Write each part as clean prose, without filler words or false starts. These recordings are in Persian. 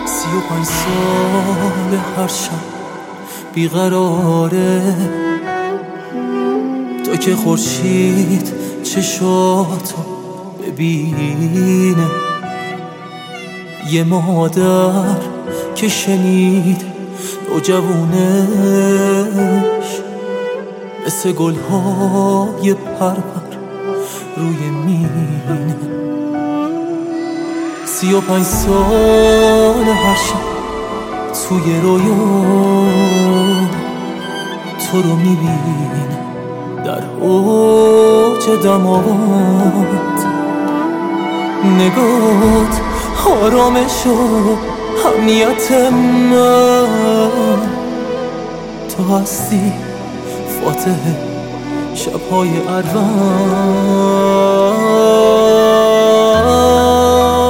35 سال هر شب بیقراره، تا که خورشید چشاتو ببینه. یه مادر که شنید نوجوونش مثل گلهای پرپر روی مینه. 35 سال هر شب توی رویا تو رو میبینه، در اوج دماوند نگات آرامش و امنیت من. تو هستی فاتح شبهای اروند.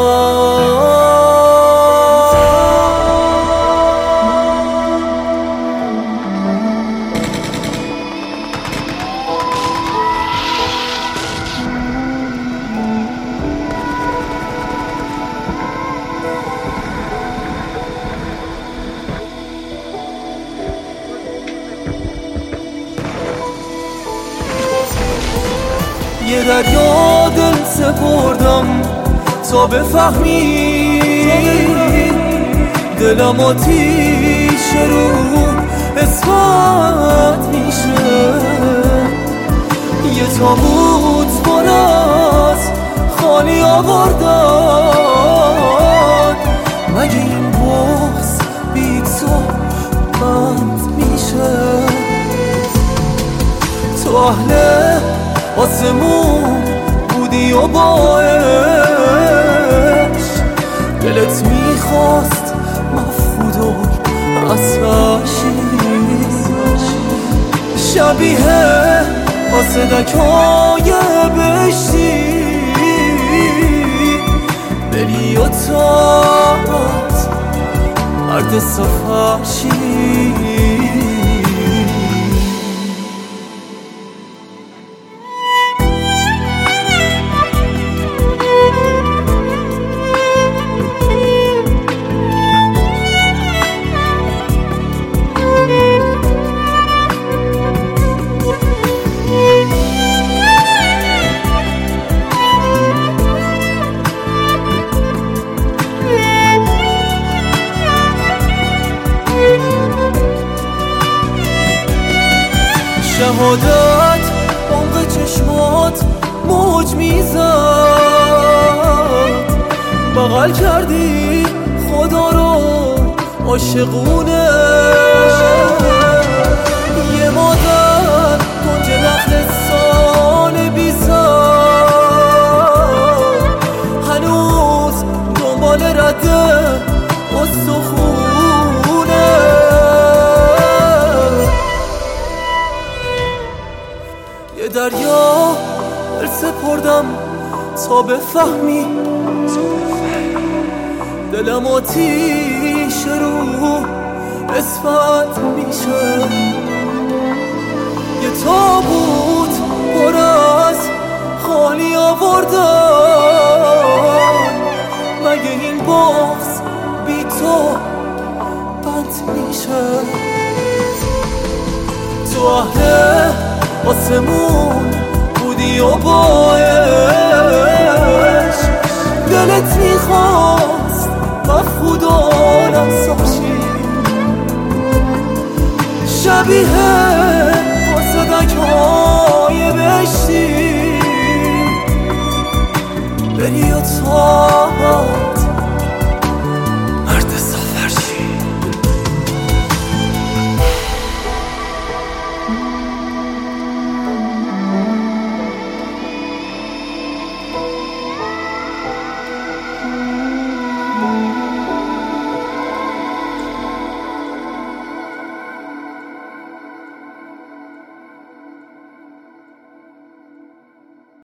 یه دریا دل سپردم تا بفهمی، دلم آتیش رو اثبات میشه. یه تابوت پر از خالی آوردن، مگه این بغض بی تو بند میشه؟ تو اهل آسمون بودی و باش، دلت میخواست مفقود و اساشی، شبیه آسدکای بهشتی، بری و تات مرد سفرشی. شهادت عمق چشمات موج میزد، بغل کردی خدا رو عاشقونه. یه مادر کنج نخل سال بیزار، هنوز دنبال رده استخونه. یه دریا دل سپردم تا بفهمی، دلم آتیش رو اثبات میشه. یه تابوت پر از خالی آوردن، مگه این بغض بی تو بند میشه؟ تو اهل آسمون بودی و باش، دلت میخواست مفقود و نساشی، شبیه آسدکای بهشتی، بری و تاعت